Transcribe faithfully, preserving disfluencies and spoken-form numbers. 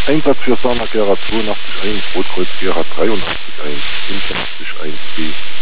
Einsatz für Sana Gera zweiundachtzig eins, Rotkreuz Gera dreiundachtzig eins, fünfundachtzig eins B.